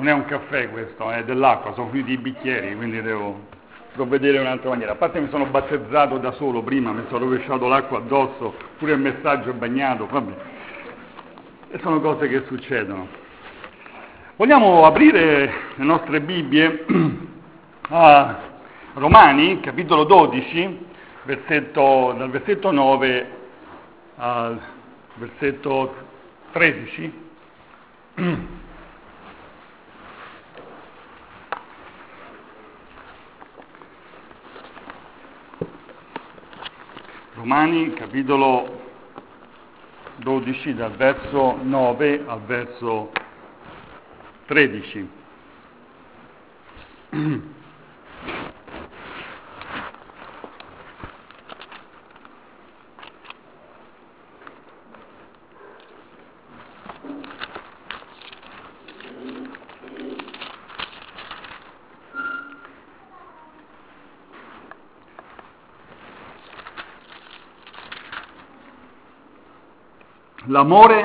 non è un caffè questo, è dell'acqua, sono finiti i bicchieri, quindi devo provvedere in un'altra maniera. A parte mi sono battezzato da solo prima, mi sono rovesciato l'acqua addosso, pure il messaggio è bagnato, vabbè. E sono cose che succedono. Vogliamo aprire le nostre Bibbie a Romani, capitolo 12, dal versetto 9 al versetto 13. Romani, capitolo 12, dal verso 9 al verso 13. L'amore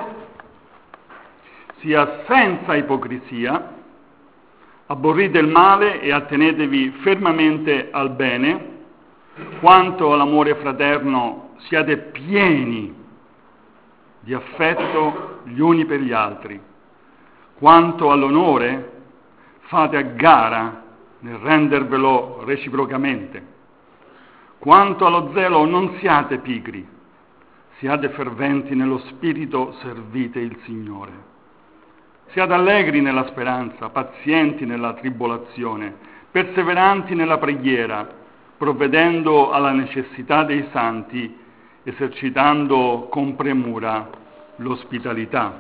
sia senza ipocrisia, aborrite il male e attenetevi fermamente al bene, quanto all'amore fraterno siate pieni di affetto gli uni per gli altri, quanto all'onore fate a gara nel rendervelo reciprocamente, quanto allo zelo non siate pigri, siate ferventi nello spirito, servite il Signore. Siate allegri nella speranza, pazienti nella tribolazione, perseveranti nella preghiera, provvedendo alla necessità dei santi, esercitando con premura l'ospitalità.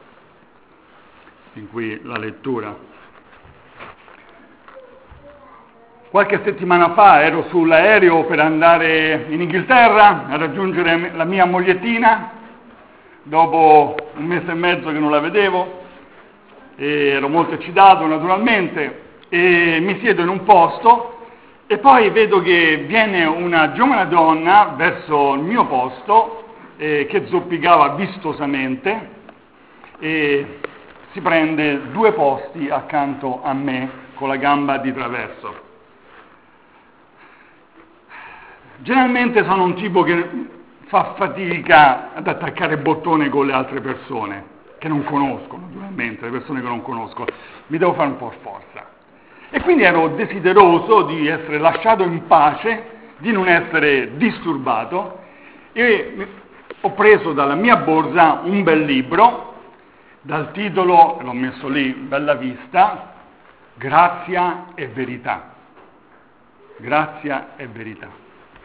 Fin qui la lettura. Qualche settimana fa ero sull'aereo per andare in Inghilterra a raggiungere la mia mogliettina, dopo un mese e mezzo che non la vedevo, e ero molto eccitato naturalmente, e mi siedo in un posto e poi vedo che viene una giovane donna verso il mio posto che zoppicava vistosamente e si prende 2 posti accanto a me con la gamba di traverso. Generalmente sono un tipo che fa fatica ad attaccare bottone con le altre persone, che non conosco naturalmente, le persone che non conosco, mi devo fare un po' forza. E quindi ero desideroso di essere lasciato in pace, di non essere disturbato, e ho preso dalla mia borsa un bel libro, dal titolo, l'ho messo lì, bella vista, Grazia e Verità. Grazia e Verità.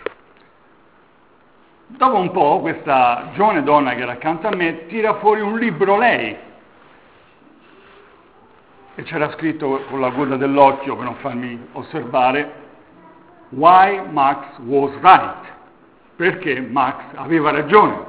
Dopo un po' questa giovane donna che era accanto a me tira fuori un libro lei e c'era scritto con la coda dell'occhio per non farmi osservare Why Max was right, perché Max aveva ragione.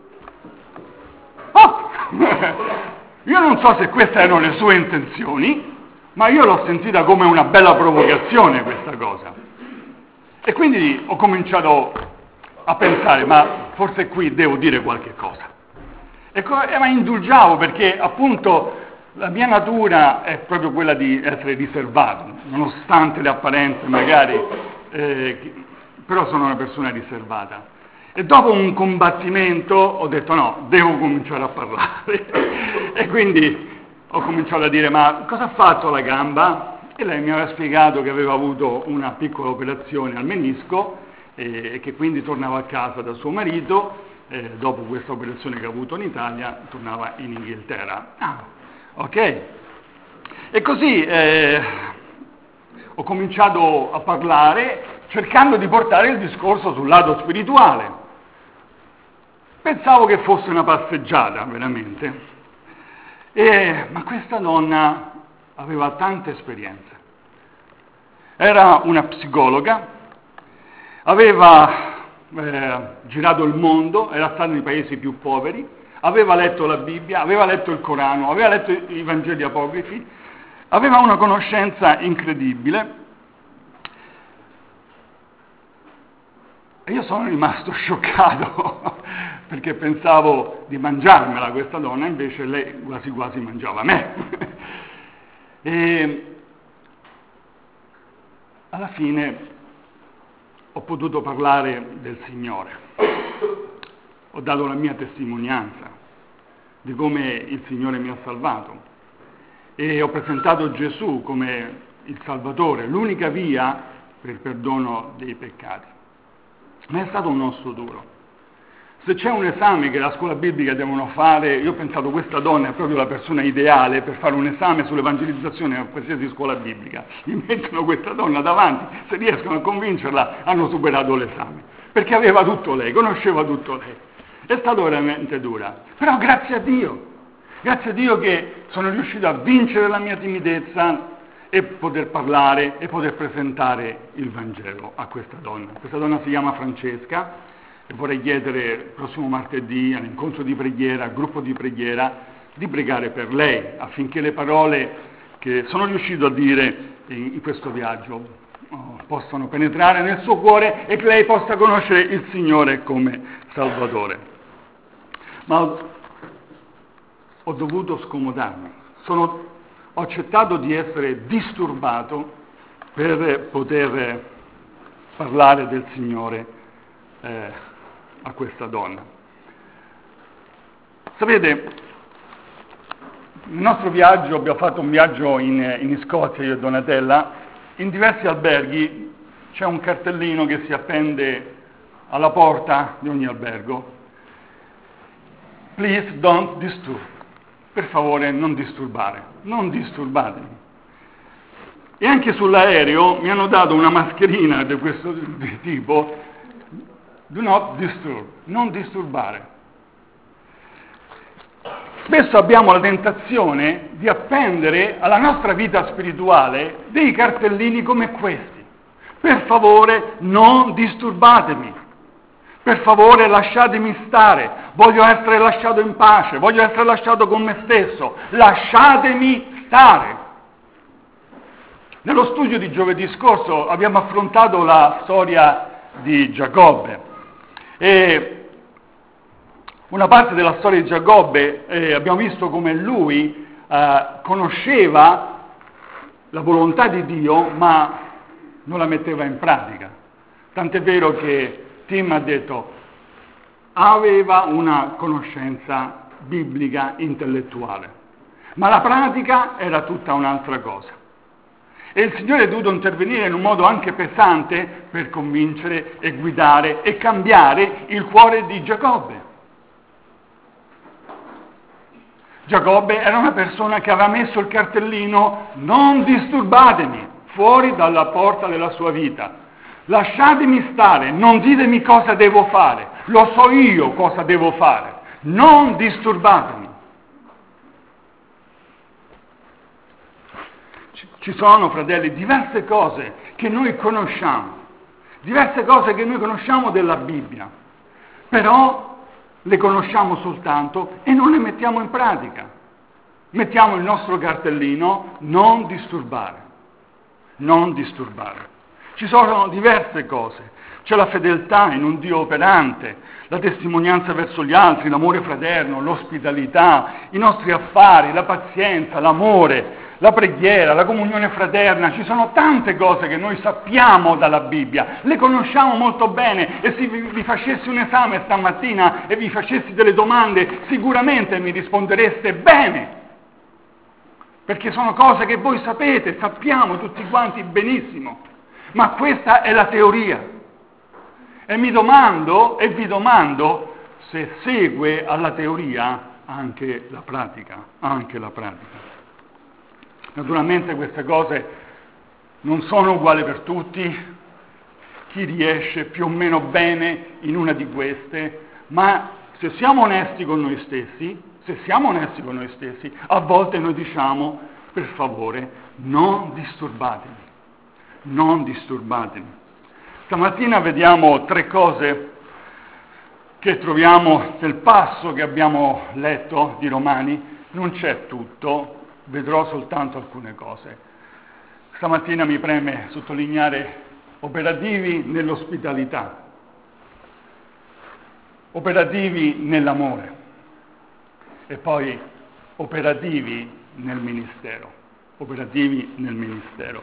Oh! Io non so se queste erano le sue intenzioni, ma io l'ho sentita come una bella provocazione questa cosa e quindi ho cominciato a pensare, ma forse qui devo dire qualche cosa. Ma indulgiavo perché appunto la mia natura è proprio quella di essere riservato, nonostante le apparenze magari, però sono una persona riservata. E dopo un combattimento ho detto no, devo cominciare a parlare. E quindi ho cominciato a dire, ma cosa ha fatto la gamba? E lei mi aveva spiegato che aveva avuto una piccola operazione al menisco, e che quindi tornava a casa da suo marito, dopo questa operazione che ha avuto in Italia, tornava in Inghilterra. Ah, ok. E così ho cominciato a parlare cercando di portare il discorso sul lato spirituale. Pensavo che fosse una passeggiata, veramente. Ma questa donna aveva tante esperienze. Era una psicologa, aveva girato il mondo, era stato nei paesi più poveri, aveva letto la Bibbia, aveva letto il Corano, aveva letto i Vangeli apocrifi, aveva una conoscenza incredibile. E io sono rimasto scioccato perché pensavo di mangiarmela questa donna, invece lei quasi quasi mangiava me. E alla fine ho potuto parlare del Signore, ho dato la mia testimonianza di come il Signore mi ha salvato e ho presentato Gesù come il Salvatore, l'unica via per il perdono dei peccati. Ma è stato un osso duro. Se c'è un esame che la scuola biblica devono fare, io ho pensato questa donna è proprio la persona ideale per fare un esame sull'evangelizzazione a qualsiasi scuola biblica. Gli mettono questa donna davanti, se riescono a convincerla hanno superato l'esame, perché aveva tutto lei, conosceva tutto lei. È stato veramente dura, però grazie a Dio che sono riuscito a vincere la mia timidezza e poter parlare e poter presentare il Vangelo a questa donna. Questa donna si chiama Francesca e vorrei chiedere il prossimo martedì all'incontro di preghiera, al gruppo di preghiera, di pregare per lei affinché le parole che sono riuscito a dire in questo viaggio possano penetrare nel suo cuore e che lei possa conoscere il Signore come Salvatore. Ma ho dovuto scomodarmi, ho accettato di essere disturbato per poter parlare del Signore a questa donna. Sapete, nel nostro viaggio, abbiamo fatto un viaggio in Scozia, io e Donatella, in diversi alberghi c'è un cartellino che si appende alla porta di ogni albergo. Please don't disturb. Per favore non disturbare, non disturbatemi. E anche sull'aereo mi hanno dato una mascherina di questo tipo, do not disturb, non disturbare. Spesso abbiamo la tentazione di appendere alla nostra vita spirituale dei cartellini come questi. Per favore non disturbatemi. Per favore lasciatemi stare, voglio essere lasciato in pace, voglio essere lasciato con me stesso, lasciatemi stare. Nello studio di giovedì scorso abbiamo affrontato la storia di Giacobbe e una parte della storia di Giacobbe abbiamo visto come lui conosceva la volontà di Dio ma non la metteva in pratica. Tant'è vero che Tim ha detto aveva una conoscenza biblica intellettuale, ma la pratica era tutta un'altra cosa. E il Signore è dovuto intervenire in un modo anche pesante per convincere e guidare e cambiare il cuore di Giacobbe. Giacobbe era una persona che aveva messo il cartellino non disturbatemi fuori dalla porta della sua vita. Lasciatemi stare, non ditemi cosa devo fare, lo so io cosa devo fare, non disturbatemi. Ci sono, fratelli, diverse cose che noi conosciamo della Bibbia, però le conosciamo soltanto e non le mettiamo in pratica. Mettiamo il nostro cartellino non disturbare, non disturbare. Ci sono diverse cose, c'è la fedeltà in un Dio operante, la testimonianza verso gli altri, l'amore fraterno, l'ospitalità, i nostri affari, la pazienza, l'amore, la preghiera, la comunione fraterna. Ci sono tante cose che noi sappiamo dalla Bibbia, le conosciamo molto bene e se vi facessi un esame stamattina e vi facessi delle domande sicuramente mi rispondereste bene, perché sono cose che voi sapete, sappiamo tutti quanti benissimo. Ma questa è la teoria e mi domando e vi domando se segue alla teoria anche la pratica. Naturalmente queste cose non sono uguali per tutti, chi riesce più o meno bene in una di queste, ma se siamo onesti con noi stessi, a volte noi diciamo per favore non disturbatemi. Non disturbatemi. Stamattina vediamo 3 cose che troviamo nel passo che abbiamo letto di Romani. Non c'è tutto, vedrò soltanto alcune cose. Stamattina mi preme sottolineare operativi nell'ospitalità, operativi nell'amore e poi operativi nel ministero. operativi nel ministero.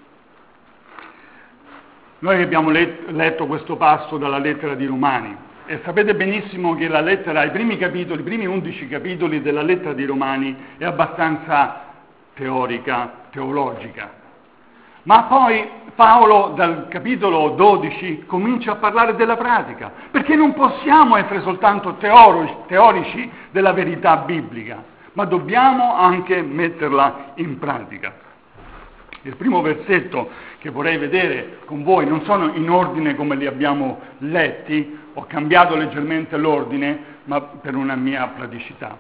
Noi abbiamo letto questo passo dalla lettera di Romani e sapete benissimo che la lettera, i primi 11 capitoli della lettera di Romani è abbastanza teologica. Ma poi Paolo dal capitolo 12 comincia a parlare della pratica, perché non possiamo essere soltanto teorici della verità biblica, ma dobbiamo anche metterla in pratica. Il primo versetto che vorrei vedere con voi, non sono in ordine come li abbiamo letti, ho cambiato leggermente l'ordine, ma per una mia praticità.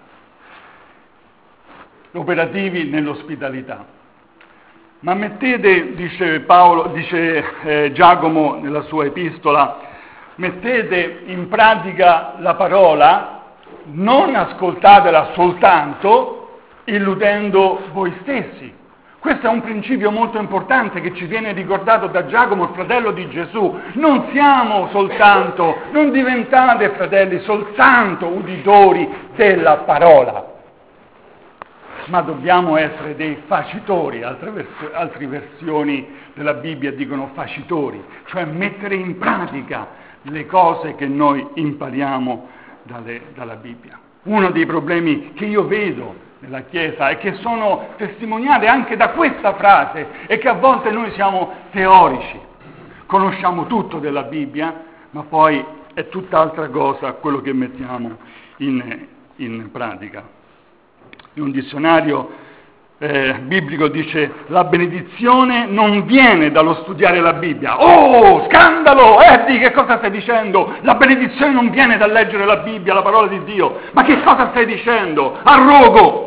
Operativi nell'ospitalità. Ma mettete, dice Giacomo nella sua epistola, mettete in pratica la parola, non ascoltatela soltanto, illudendo voi stessi. Questo è un principio molto importante che ci viene ricordato da Giacomo, il fratello di Gesù. Non diventate fratelli soltanto uditori della parola, ma dobbiamo essere dei facitori. Altre versioni della Bibbia dicono facitori, cioè mettere in pratica le cose che noi impariamo dalla Bibbia. Uno dei problemi che io vedo nella Chiesa e che sono testimoniate anche da questa frase è che a volte noi siamo teorici, conosciamo tutto della Bibbia, ma poi è tutt'altra cosa quello che mettiamo in pratica. In un dizionario biblico dice: la benedizione non viene dallo studiare la Bibbia. Oh, scandalo! Eddie, che cosa stai dicendo? La benedizione non viene dal leggere la Bibbia, la parola di Dio. Ma che cosa stai dicendo? Arrogo!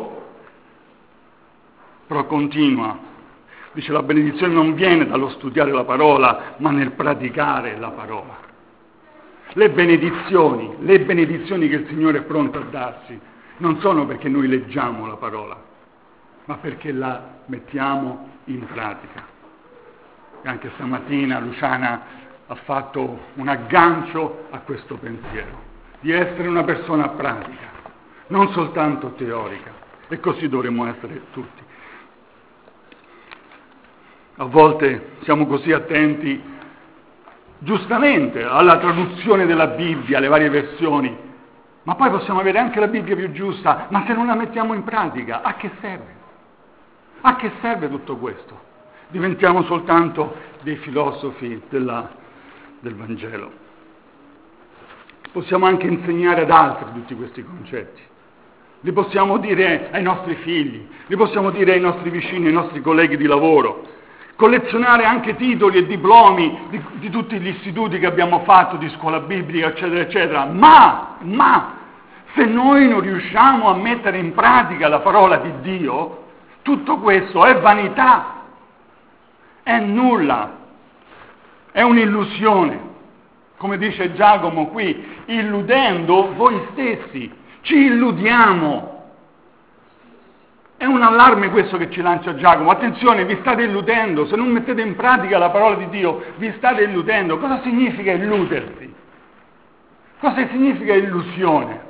Però continua, dice: la benedizione non viene dallo studiare la parola, ma nel praticare la parola. Le benedizioni che il Signore è pronto a darci non sono perché noi leggiamo la parola, ma perché la mettiamo in pratica. E anche stamattina Luciana ha fatto un aggancio a questo pensiero, di essere una persona pratica, non soltanto teorica, e così dovremmo essere tutti. A volte siamo così attenti, giustamente, alla traduzione della Bibbia, alle varie versioni, ma poi possiamo avere anche la Bibbia più giusta, ma se non la mettiamo in pratica, a che serve? A che serve tutto questo? Diventiamo soltanto dei filosofi del Vangelo. Possiamo anche insegnare ad altri tutti questi concetti. Li possiamo dire ai nostri figli, li possiamo dire ai nostri vicini, ai nostri colleghi di lavoro. Collezionare anche titoli e diplomi di tutti gli istituti che abbiamo fatto, di scuola biblica, eccetera, eccetera. Ma se noi non riusciamo a mettere in pratica la parola di Dio, tutto questo è vanità, è nulla, è un'illusione. Come dice Giacomo qui, illudendo voi stessi, ci illudiamo. È un allarme questo che ci lancia Giacomo. Attenzione, vi state illudendo, se non mettete in pratica la parola di Dio, vi state illudendo. Cosa significa illudersi? Cosa significa illusione?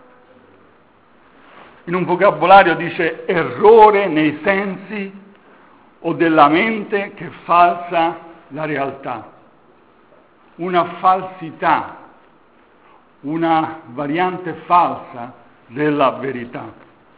In un vocabolario dice errore nei sensi o della mente che falsa la realtà. Una falsità, una variante falsa della verità.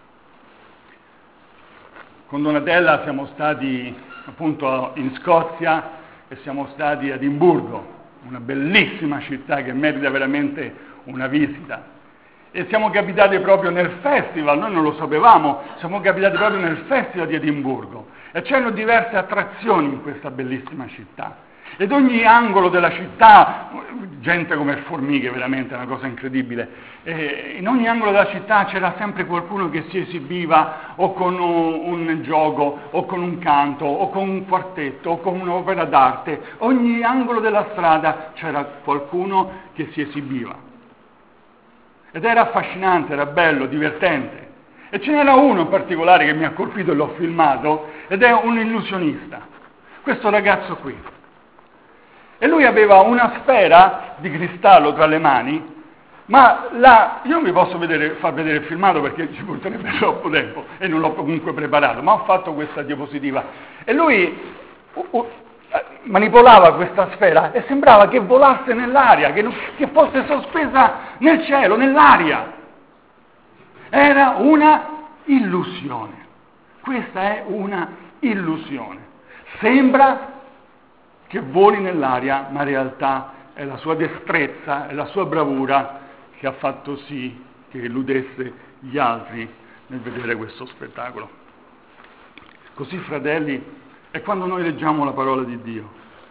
Con Donatella siamo stati appunto in Scozia e siamo stati a Edimburgo, una bellissima città che merita veramente una visita. E siamo capitati proprio nel festival, noi non lo sapevamo, siamo capitati proprio nel festival di Edimburgo e c'erano diverse attrazioni in questa bellissima città. Ed ogni angolo della città, gente come formiche, veramente una cosa incredibile, in ogni angolo della città c'era sempre qualcuno che si esibiva o con un gioco, o con un canto, o con un quartetto, o con un'opera d'arte. Ogni angolo della strada c'era qualcuno che si esibiva. Ed era affascinante, era bello, divertente. E ce n'era uno in particolare che mi ha colpito e l'ho filmato, ed è un illusionista, questo ragazzo qui. E lui aveva una sfera di cristallo tra le mani Ma io non vi posso far vedere il filmato perché ci porterebbe troppo tempo e non l'ho comunque preparato, ma ho fatto questa diapositiva. E lui manipolava questa sfera e sembrava che volasse nell'aria, che fosse sospesa nel cielo, nell'aria. Era una illusione. Questa è una illusione. Sembra che voli nell'aria, ma in realtà è la sua destrezza, è la sua bravura che ha fatto sì che illudesse gli altri nel vedere questo spettacolo. Così, fratelli, è quando noi leggiamo la parola di Dio,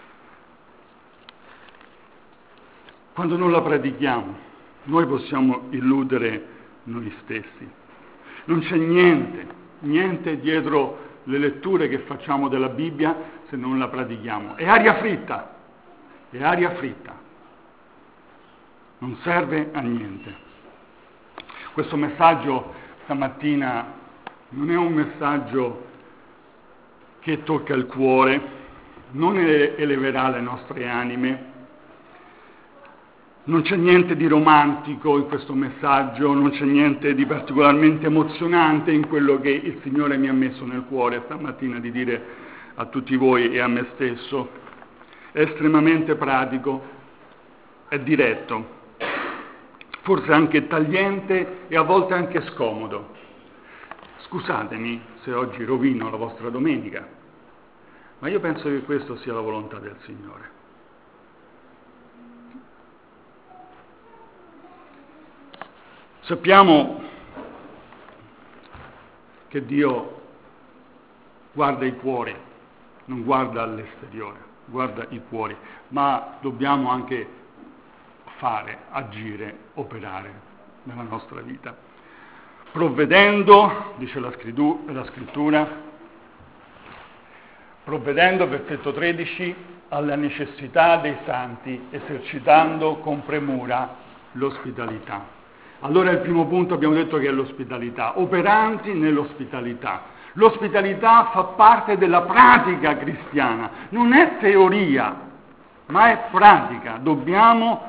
quando non la pratichiamo, noi possiamo illudere noi stessi. Non c'è niente dietro le letture che facciamo della Bibbia se non la pratichiamo. È aria fritta, non serve a niente. Questo messaggio stamattina non è un messaggio che tocca il cuore, non eleverà le nostre anime. Non c'è niente di romantico in questo messaggio, non c'è niente di particolarmente emozionante in quello che il Signore mi ha messo nel cuore stamattina di dire a tutti voi e a me stesso. È estremamente pratico, è diretto, forse anche tagliente e a volte anche scomodo. Scusatemi se oggi rovino la vostra domenica, ma io penso che questo sia la volontà del Signore. Sappiamo che Dio guarda i cuori, non guarda all'esteriore, guarda i cuori, ma dobbiamo anche agire, operare nella nostra vita. Provvedendo, dice la Scrittura, provvedendo, versetto 13, alla necessità dei santi, esercitando con premura l'ospitalità. Allora il primo punto abbiamo detto che è l'ospitalità, operanti nell'ospitalità. L'ospitalità fa parte della pratica cristiana, non è teoria, ma è pratica. Dobbiamo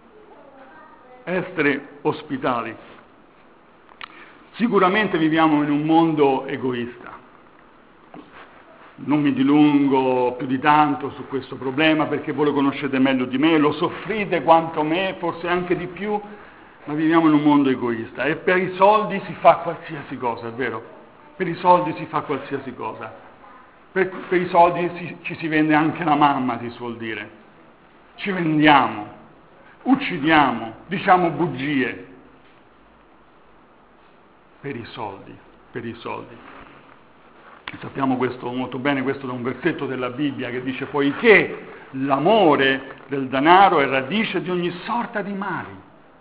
essere ospitali. Sicuramente viviamo in un mondo egoista. Non mi dilungo più di tanto su questo problema perché voi lo conoscete meglio di me, lo soffrite quanto me, forse anche di più, ma viviamo in un mondo egoista e per i soldi si fa qualsiasi cosa, è vero? Per i soldi si fa qualsiasi cosa. Per i soldi ci si vende anche la mamma, si suol dire. Ci vendiamo, uccidiamo, diciamo bugie. Per i soldi. Sappiamo questo molto bene, questo da un versetto della Bibbia che dice: poiché l'amore del denaro è radice di ogni sorta di mali.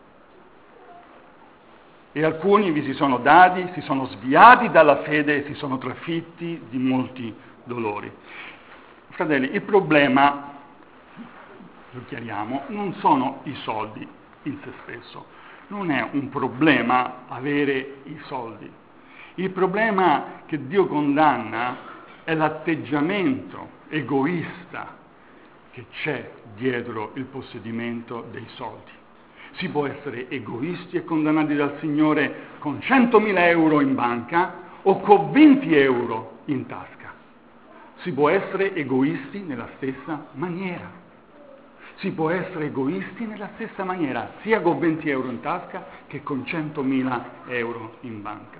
E alcuni vi si sono dati, si sono sviati dalla fede e si sono trafitti di molti dolori. Fratelli, il problema, lo chiariamo, non sono i soldi in se stesso. Non è un problema avere i soldi. Il problema che Dio condanna è l'atteggiamento egoista che c'è dietro il possedimento dei soldi. Si può essere egoisti e condannati dal Signore con 100.000 euro in banca o con 20 euro in tasca. Si può essere egoisti nella stessa maniera. Si può essere egoisti nella stessa maniera, sia con 20 euro in tasca che con 100.000 euro in banca.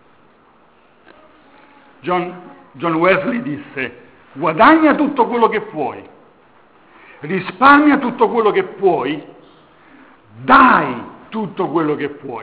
John Wesley disse: guadagna tutto quello che puoi, risparmia tutto quello che puoi, dai tutto quello che puoi.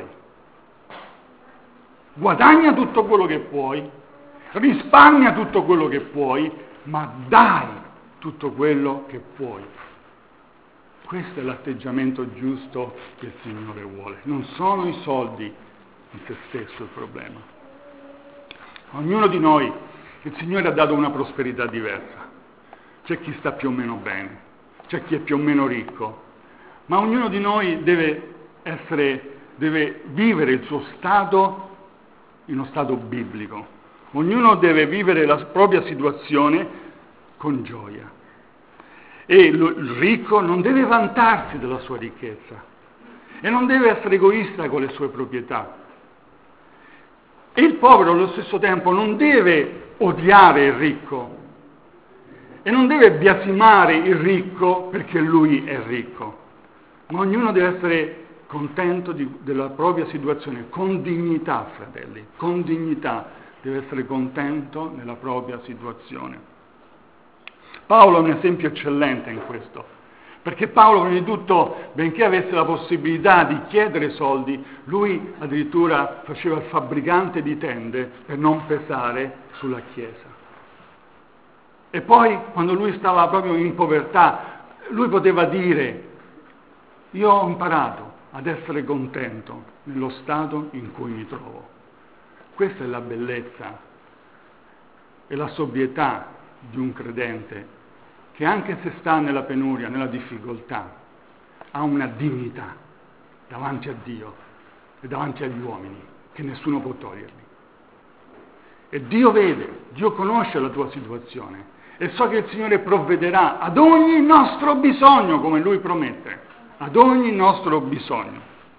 Guadagna tutto quello che puoi, risparmia tutto quello che puoi, ma dai tutto quello che puoi. Questo è l'atteggiamento giusto che il Signore vuole. Non sono i soldi in se stesso il problema. Ognuno di noi, il Signore ha dato una prosperità diversa. C'è chi sta più o meno bene, c'è chi è più o meno ricco, ma ognuno di noi deve vivere il suo stato in uno stato biblico. Ognuno deve vivere la propria situazione con gioia. E il ricco non deve vantarsi della sua ricchezza. e non deve essere egoista con le sue proprietà. E il povero allo stesso tempo non deve odiare il ricco e non deve biasimare il ricco perché lui è ricco, ma ognuno deve essere contento della propria situazione, con dignità, fratelli, con dignità, deve essere contento nella propria situazione. Paolo è un esempio eccellente in questo, perché Paolo prima di tutto, benché avesse la possibilità di chiedere soldi, lui addirittura faceva il fabbricante di tende per non pesare sulla Chiesa. E poi, quando lui stava proprio in povertà, lui poteva dire: io ho imparato ad essere contento nello stato in cui mi trovo. Questa è la bellezza e la sobrietà di un credente, che anche se sta nella penuria, nella difficoltà, ha una dignità davanti a Dio e davanti agli uomini che nessuno può togliergli. E Dio vede, Dio conosce la tua situazione e so che il Signore provvederà ad ogni nostro bisogno, come Lui promette, ad ogni nostro bisogno.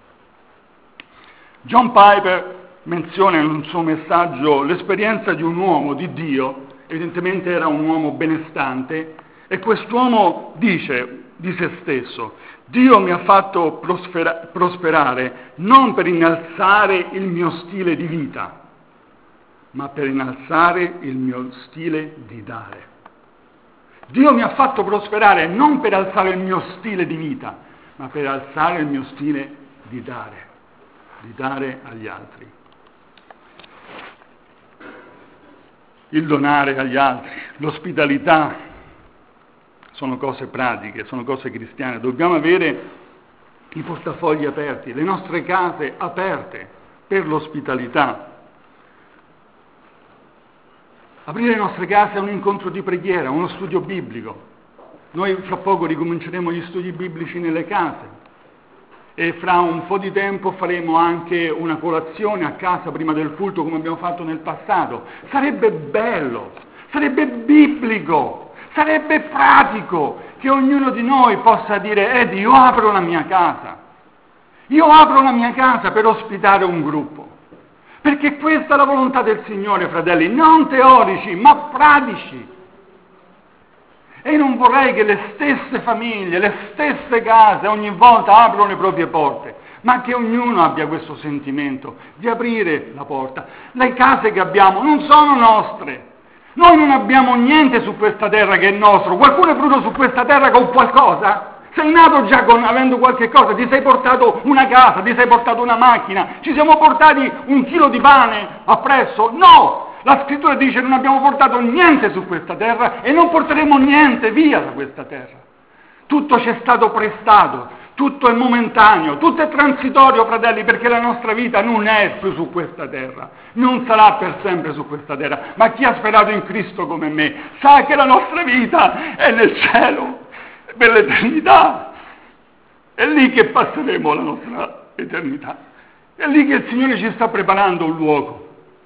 John Piper menziona in un suo messaggio l'esperienza di un uomo di Dio, evidentemente era un uomo benestante, e quest'uomo dice di se stesso: Dio mi ha fatto prosperare non per innalzare il mio stile di vita, ma per innalzare il mio stile di dare. Dio mi ha fatto prosperare non per alzare il mio stile di vita, ma per alzare il mio stile di dare agli altri. Il donare agli altri, l'ospitalità, sono cose pratiche, sono cose cristiane. Dobbiamo avere i portafogli aperti, le nostre case aperte per l'ospitalità. Aprire le nostre case a un incontro di preghiera, uno studio biblico. Noi fra poco ricominceremo gli studi biblici nelle case e fra un po' di tempo faremo anche una colazione a casa prima del culto, come abbiamo fatto nel passato. Sarebbe bello, sarebbe biblico, sarebbe pratico che ognuno di noi possa dire: Eddie, io apro la mia casa per ospitare un gruppo. Perché questa è la volontà del Signore, fratelli, non teorici, ma pratici. E non vorrei che le stesse famiglie, le stesse case ogni volta aprono le proprie porte, ma che ognuno abbia questo sentimento di aprire la porta. Le case che abbiamo non sono nostre. Noi non abbiamo niente su questa terra che è nostro. Qualcuno è venuto su questa terra con qualcosa? Sei nato già avendo qualche cosa, ti sei portato una casa, ti sei portato una macchina, ci siamo portati 1 chilo di pane appresso? No! La scrittura dice: non abbiamo portato niente su questa terra e non porteremo niente via da questa terra. Tutto ci è stato prestato, tutto è momentaneo, tutto è transitorio, fratelli, perché la nostra vita non è più su questa terra, non sarà per sempre su questa terra, ma chi ha sperato in Cristo come me sa che la nostra vita è nel cielo, per l'eternità. È lì che passeremo la nostra eternità, è lì che il Signore ci sta preparando un luogo.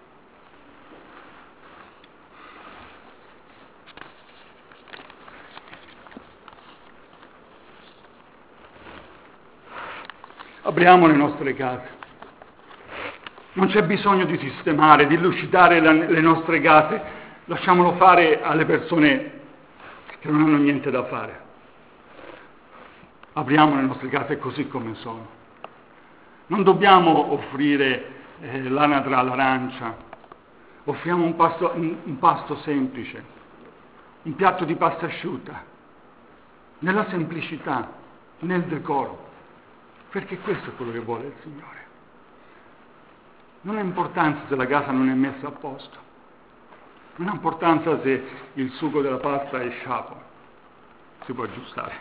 Apriamo le nostre case. Non c'è bisogno di sistemare, di lucidare le nostre case. Lasciamolo fare alle persone che non hanno niente da fare. Apriamo le nostre case così come sono. Non dobbiamo offrire l'anatra all'arancia. Offriamo un pasto semplice, un piatto di pasta asciutta, nella semplicità, nel decoro. Perché questo è quello che vuole il Signore. Non ha importanza se la casa non è messa a posto, non ha importanza se il sugo della pasta è sciapo, si può aggiustare.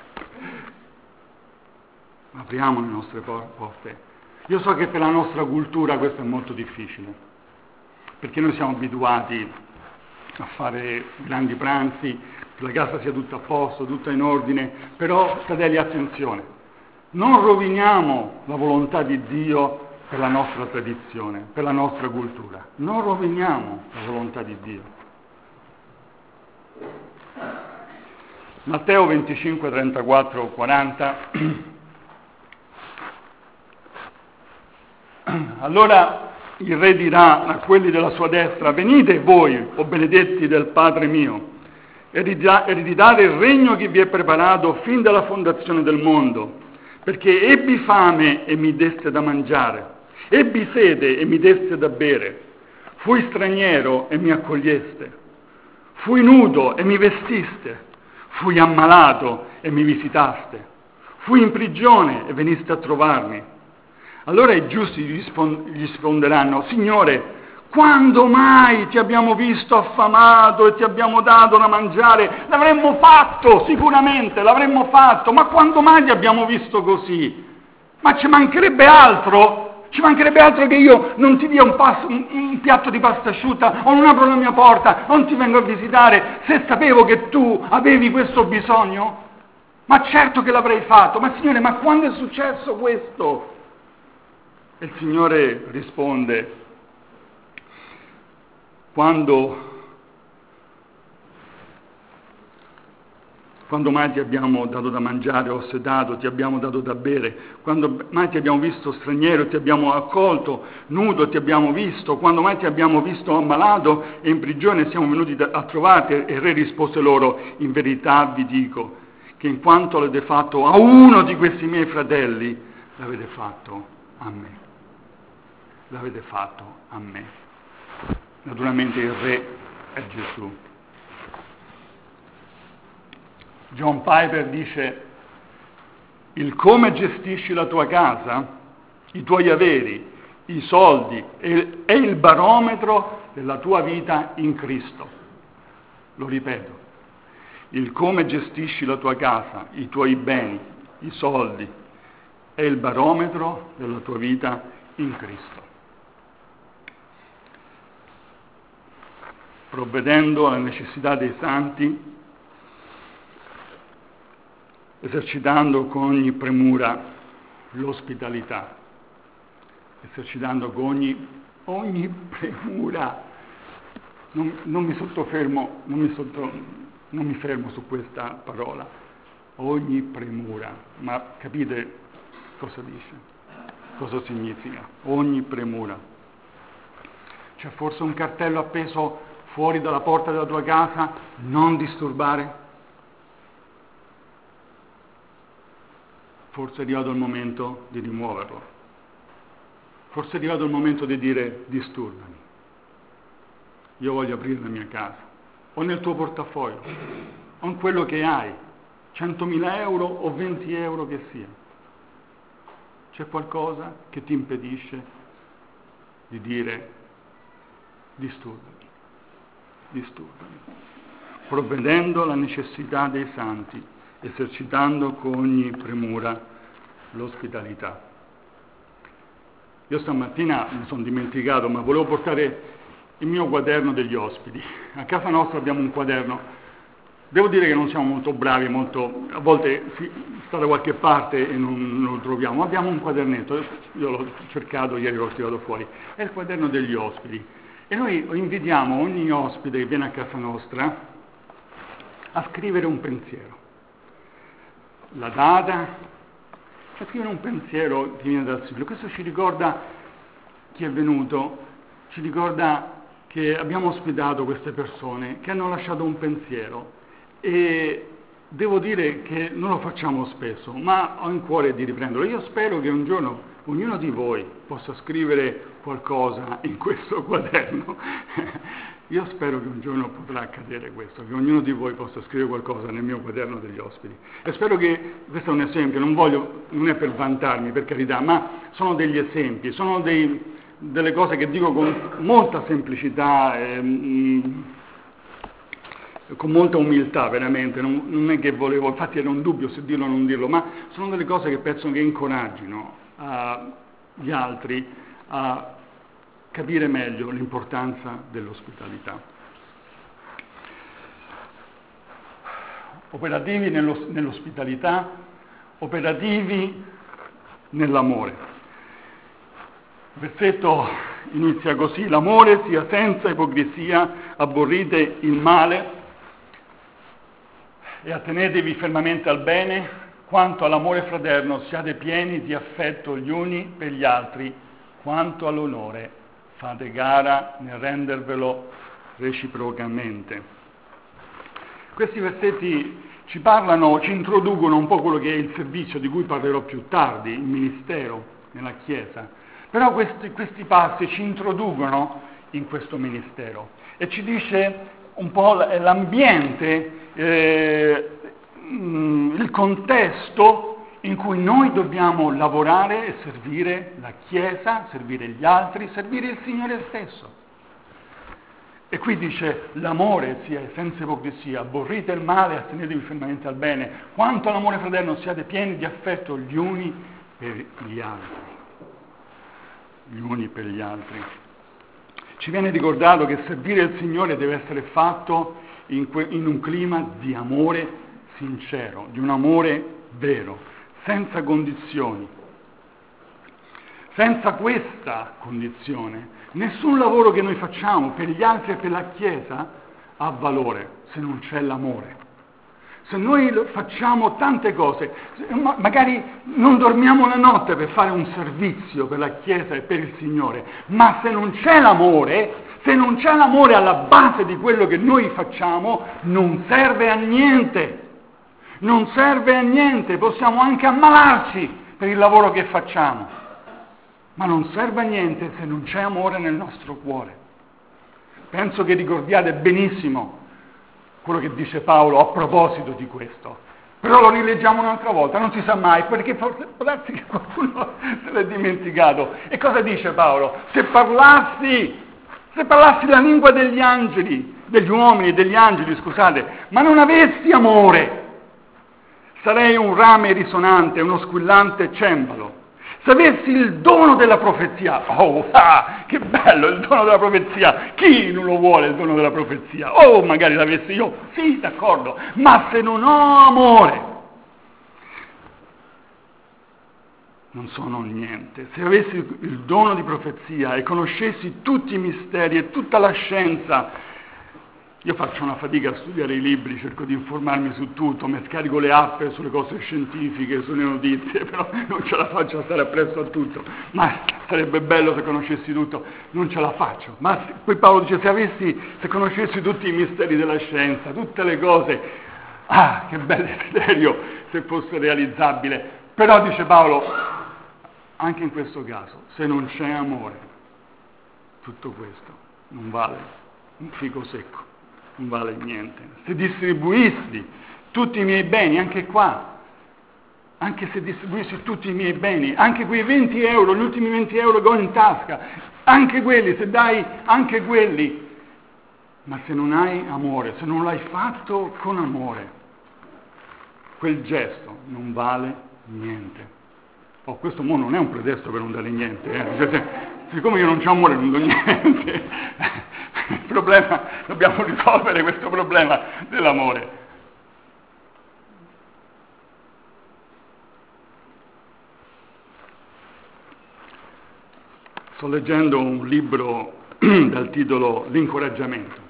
Apriamo le nostre porte. Io so che per la nostra cultura questo è molto difficile, perché noi siamo abituati a fare grandi pranzi, che la casa sia tutta a posto, tutta in ordine, però, fratelli, attenzione. Non roviniamo la volontà di Dio per la nostra tradizione, per la nostra cultura. Non roviniamo la volontà di Dio. Matteo 25, 34, 40. Allora il re dirà a quelli della sua destra: venite voi, o benedetti del Padre mio, ereditare il regno che vi è preparato fin dalla fondazione del mondo, perché ebbi fame e mi deste da mangiare, ebbi sete e mi deste da bere, fui straniero e mi accoglieste, fui nudo e mi vestiste, fui ammalato e mi visitaste, fui in prigione e veniste a trovarmi. Allora i giusti gli risponderanno: Signore, quando mai ti abbiamo visto affamato e ti abbiamo dato da mangiare? L'avremmo fatto, sicuramente, l'avremmo fatto, ma quando mai ti abbiamo visto così? Ma ci mancherebbe altro? Ci mancherebbe altro che io non ti dia un piatto di pasta asciutta, o non apro la mia porta, non ti vengo a visitare, se sapevo che tu avevi questo bisogno? Ma certo che l'avrei fatto. Ma Signore, ma quando è successo questo? E il Signore risponde: quando mai ti abbiamo dato da mangiare o sedato, ti abbiamo dato da bere? Quando mai ti abbiamo visto straniero e ti abbiamo accolto, nudo e ti abbiamo visto? Quando mai ti abbiamo visto ammalato e in prigione e siamo venuti a trovarti? E il re rispose loro: in verità vi dico che in quanto l'avete fatto a uno di questi miei fratelli, l'avete fatto a me. L'avete fatto a me. Naturalmente il re è Gesù. John Piper dice: il come gestisci la tua casa, i tuoi averi, i soldi, è il barometro della tua vita in Cristo. Lo ripeto: il come gestisci la tua casa, i tuoi beni, i soldi, è il barometro della tua vita in Cristo. Provvedendo alla necessità dei santi, esercitando con ogni premura l'ospitalità, esercitando con ogni premura. Non mi fermo su questa parola, ogni premura, ma capite cosa dice? Cosa significa? Ogni premura. C'è forse un cartello appeso fuori dalla porta della tua casa: non disturbare? Forse è arrivato il momento di rimuoverlo. Forse è arrivato il momento di dire: disturbami. Io voglio aprire la mia casa. O nel tuo portafoglio, o in quello che hai, 100.000 euro o 20 euro che sia. C'è qualcosa che ti impedisce di dire: disturbami. Provvedendo alla necessità dei santi, esercitando con ogni premura l'ospitalità. Io stamattina mi sono dimenticato, ma volevo portare il mio quaderno degli ospiti. A casa nostra abbiamo un quaderno. Devo dire che non siamo molto bravi, a volte sta da qualche parte e non lo troviamo, ma abbiamo un quadernetto. Io l'ho cercato, ieri l'ho tirato fuori. È il quaderno degli ospiti. E noi invitiamo ogni ospite che viene a casa nostra a scrivere un pensiero. La data, a scrivere un pensiero che viene dal Signore. Questo ci ricorda chi è venuto, ci ricorda che abbiamo ospitato queste persone che hanno lasciato un pensiero, e devo dire che non lo facciamo spesso, ma ho in cuore di riprenderlo. Io spero che un giorno ognuno di voi possa scrivere qualcosa in questo quaderno. Io spero che un giorno potrà accadere questo, che ognuno di voi possa scrivere qualcosa nel mio quaderno degli ospiti. E spero che, questo è un esempio, non è per vantarmi, per carità, ma sono degli esempi, sono delle cose che dico con molta semplicità, con molta umiltà veramente, non è che volevo, infatti era un dubbio se dirlo o non dirlo, ma sono delle cose che penso che incoraggino gli altri a capire meglio l'importanza dell'ospitalità. Operativi nell'ospitalità, operativi nell'amore. Il versetto inizia così: l'amore sia senza ipocrisia, abborrite il male e attenetevi fermamente al bene. Quanto all'amore fraterno, siate pieni di affetto gli uni per gli altri quanto all'onore fate gara nel rendervelo reciprocamente. Questi versetti ci introducono un po' quello che è il servizio, di cui parlerò più tardi, il ministero nella Chiesa. Però questi passi ci introducono in questo ministero e ci dice un po' l'ambiente, il contesto in cui noi dobbiamo lavorare e servire la Chiesa, servire gli altri, servire il Signore stesso. E qui dice: l'amore sia senza ipocrisia, aborrite il male, astenetevi fermamente al bene, quanto all'amore fraterno siate pieni di affetto gli uni per gli altri. Gli uni per gli altri. Ci viene ricordato che servire il Signore deve essere fatto in un clima di amore sincero, di un amore vero, senza condizioni. Senza questa condizione, nessun lavoro che noi facciamo per gli altri e per la Chiesa ha valore se non c'è l'amore. Se noi facciamo tante cose, magari non dormiamo la notte per fare un servizio per la Chiesa e per il Signore, ma se non c'è l'amore alla base di quello che noi facciamo, non serve a niente. Non serve a niente, possiamo anche ammalarci per il lavoro che facciamo, ma non serve a niente se non c'è amore nel nostro cuore. Penso che ricordiate benissimo quello che dice Paolo a proposito di questo, però lo rileggiamo un'altra volta, non si sa mai, perché forse può darsi che qualcuno se l'è dimenticato. E cosa dice Paolo? Se parlassi la lingua degli angeli, degli uomini, degli angeli, scusate, ma non avessi amore, sarei un rame risonante, uno squillante cembalo. Se avessi il dono della profezia, che bello il dono della profezia, chi non lo vuole il dono della profezia? Magari l'avessi io, sì, d'accordo, ma se non ho amore, non sono niente. Se avessi il dono di profezia e conoscessi tutti i misteri e tutta la scienza, io faccio una fatica a studiare i libri, cerco di informarmi su tutto, mi scarico le app sulle cose scientifiche, sulle notizie, però non ce la faccio a stare appresso a tutto. Ma sarebbe bello se conoscessi tutto, non ce la faccio. Ma poi Paolo dice: se conoscessi tutti i misteri della scienza, tutte le cose, che bel desiderio se fosse realizzabile. Però dice Paolo, anche in questo caso, se non c'è amore, tutto questo non vale un fico secco. Non vale niente. Se distribuissi tutti i miei beni, anche qua, anche se distribuissi tutti i miei beni, anche quei 20 euro, gli ultimi 20 euro che ho in tasca, anche quelli, se dai anche quelli, ma se non hai amore, se non l'hai fatto con amore, quel gesto non vale niente. Questo mo non è un pretesto per non dare niente, siccome io non c'ho amore non do niente. Il problema, dobbiamo risolvere questo problema dell'amore. Sto leggendo un libro dal titolo L'incoraggiamento.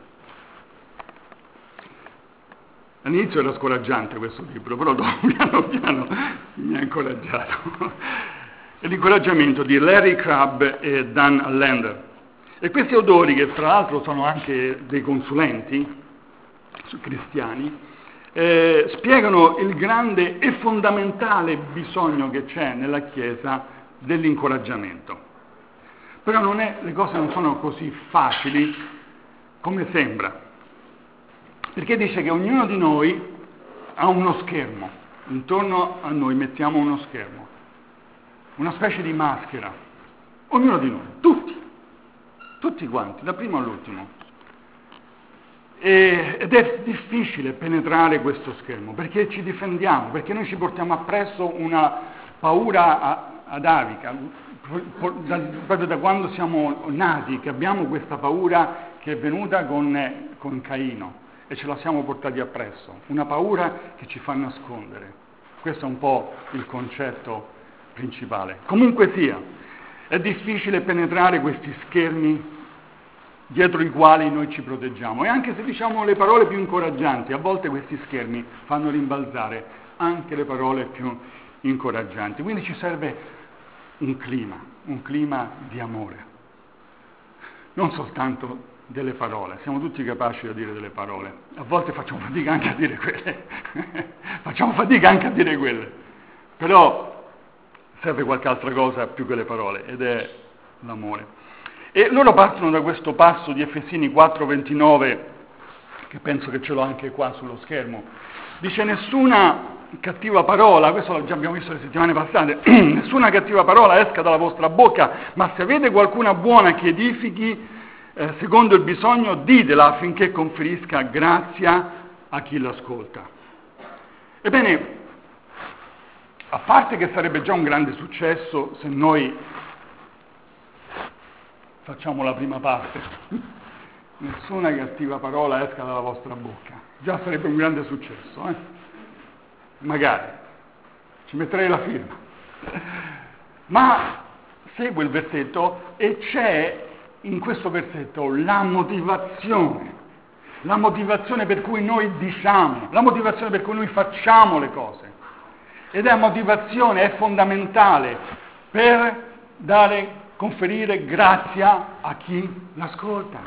All'inizio era scoraggiante questo libro, però dopo piano piano mi ha incoraggiato. È L'incoraggiamento di Larry Crabb e Dan Allender. E questi autori, che tra l'altro sono anche dei consulenti cristiani, spiegano il grande e fondamentale bisogno che c'è nella Chiesa dell'incoraggiamento. Però le cose non sono così facili come sembra, perché dice che ognuno di noi ha uno schermo, intorno a noi mettiamo uno schermo, una specie di maschera, ognuno di noi, tutti quanti, da primo all'ultimo. Ed è difficile penetrare questo schermo, perché ci difendiamo, perché noi ci portiamo appresso una paura atavica, proprio da quando siamo nati, che abbiamo questa paura che è venuta con Caino, e ce la siamo portati appresso, una paura che ci fa nascondere. Questo è un po' il concetto principale. Comunque sia, è difficile penetrare questi schermi dietro i quali noi ci proteggiamo, e anche se diciamo le parole più incoraggianti, a volte questi schermi fanno rimbalzare anche le parole più incoraggianti. Quindi ci serve un clima di amore. Non soltanto delle parole, siamo tutti capaci di dire delle parole, a volte facciamo fatica anche a dire quelle, però serve qualche altra cosa più che le parole, ed è l'amore. E loro partono da questo passo di Efesini 4:29, che penso che ce l'ho anche qua sullo schermo, dice: nessuna cattiva parola, questo lo già abbiamo visto le settimane passate, nessuna cattiva parola esca dalla vostra bocca, ma se avete qualcuna buona che edifichi, secondo il bisogno, ditela affinché conferisca grazia a chi l'ascolta. Ebbene, a parte che sarebbe già un grande successo se noi facciamo la prima parte, nessuna cattiva parola esca dalla vostra bocca, già sarebbe un grande successo, magari, ci metterei la firma, ma segue il versetto e c'è in questo versetto la motivazione per cui noi diciamo, la motivazione per cui noi facciamo le cose, ed è motivazione, è fondamentale per conferire grazia a chi l'ascolta.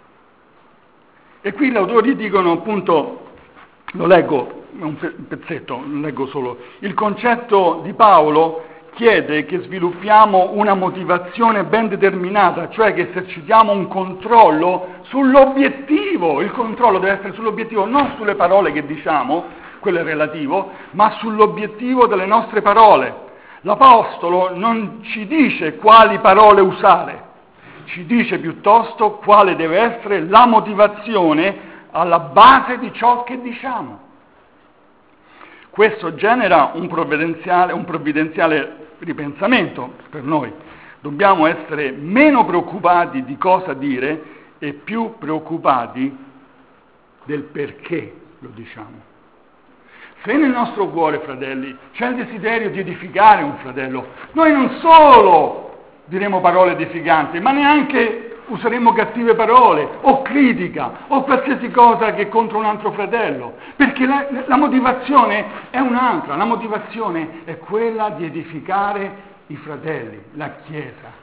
E qui gli autori dicono, appunto, lo leggo, è un pezzetto, lo leggo solo, il concetto di Paolo chiede che sviluppiamo una motivazione ben determinata, cioè che esercitiamo un controllo sull'obiettivo. Il controllo deve essere sull'obiettivo, non sulle parole che diciamo, quello è relativo, ma sull'obiettivo delle nostre parole. L'Apostolo non ci dice quali parole usare, ci dice piuttosto quale deve essere la motivazione alla base di ciò che diciamo. Questo genera un provvidenziale ripensamento per noi. Dobbiamo essere meno preoccupati di cosa dire e più preoccupati del perché lo diciamo. Se nel nostro cuore, fratelli, c'è il desiderio di edificare un fratello, noi non solo diremo parole edificanti, ma neanche useremo cattive parole, o critica, o qualsiasi cosa che è contro un altro fratello, perché la motivazione è un'altra, la motivazione è quella di edificare i fratelli, la Chiesa.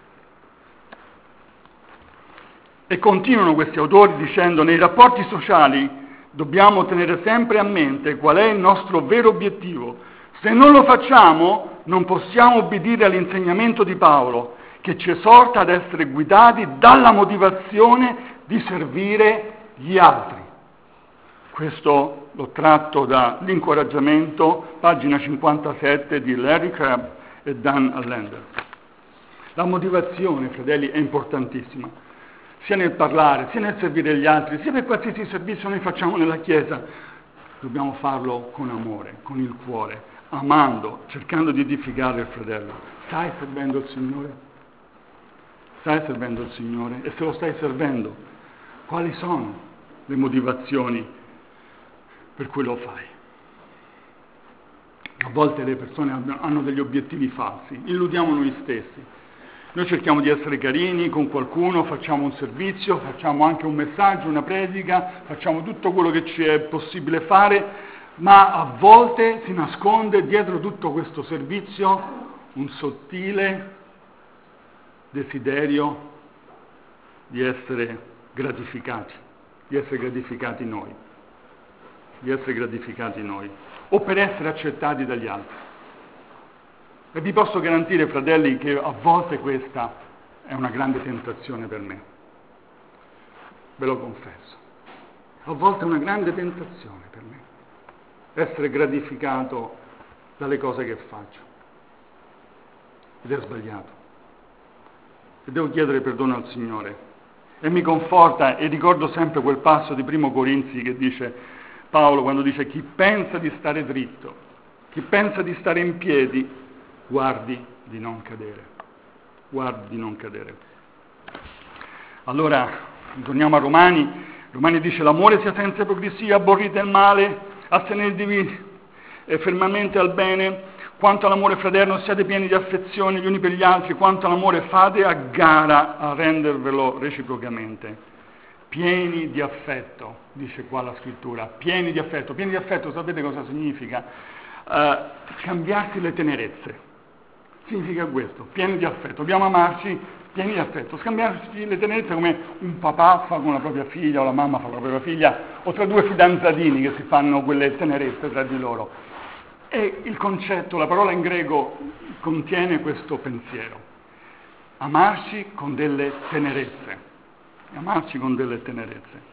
E continuano questi autori dicendo: nei rapporti sociali dobbiamo tenere sempre a mente qual è il nostro vero obiettivo. Se non lo facciamo, non possiamo obbedire all'insegnamento di Paolo, che ci esorta ad essere guidati dalla motivazione di servire gli altri. Questo l'ho tratto dall'incoraggiamento, pagina 57 di Larry Crabb e Dan Allender. La motivazione, fratelli, è importantissima, sia nel parlare, sia nel servire gli altri, sia per qualsiasi servizio noi facciamo nella Chiesa. Dobbiamo farlo con amore, con il cuore, amando, cercando di edificare il fratello. Stai servendo il Signore? Stai servendo il Signore? E se lo stai servendo, quali sono le motivazioni per cui lo fai? A volte le persone hanno degli obiettivi falsi, illudiamo noi stessi. Noi cerchiamo di essere carini con qualcuno, facciamo un servizio, facciamo anche un messaggio, una predica, facciamo tutto quello che ci è possibile fare, ma a volte si nasconde dietro tutto questo servizio un sottile desiderio di essere gratificati noi, o per essere accettati dagli altri. E vi posso garantire, fratelli, che a volte questa è una grande tentazione per me, ve lo confesso, a volte è una grande tentazione per me, essere gratificato dalle cose che faccio, ed è sbagliato. E devo chiedere perdono al Signore. E mi conforta, e ricordo sempre quel passo di Primo Corinzi che dice Paolo, quando dice: chi pensa di stare dritto, chi pensa di stare in piedi, guardi di non cadere. Allora, torniamo a Romani dice: l'amore sia senza ipocrisia, aborrite il male, astenetevi fermamente al bene. Quanto all'amore fraterno, siate pieni di affezione gli uni per gli altri, quanto all'amore fate a gara a rendervelo reciprocamente. Pieni di affetto, dice qua la scrittura, pieni di affetto, sapete cosa significa? Cambiarsi le tenerezze, significa questo, pieni di affetto. Dobbiamo amarci pieni di affetto, scambiarci le tenerezze come un papà fa con la propria figlia o la mamma fa con la propria figlia, o tra due fidanzatini che si fanno quelle tenerezze tra di loro. E il concetto, la parola in greco contiene questo pensiero. Amarci con delle tenerezze. Amarci con delle tenerezze.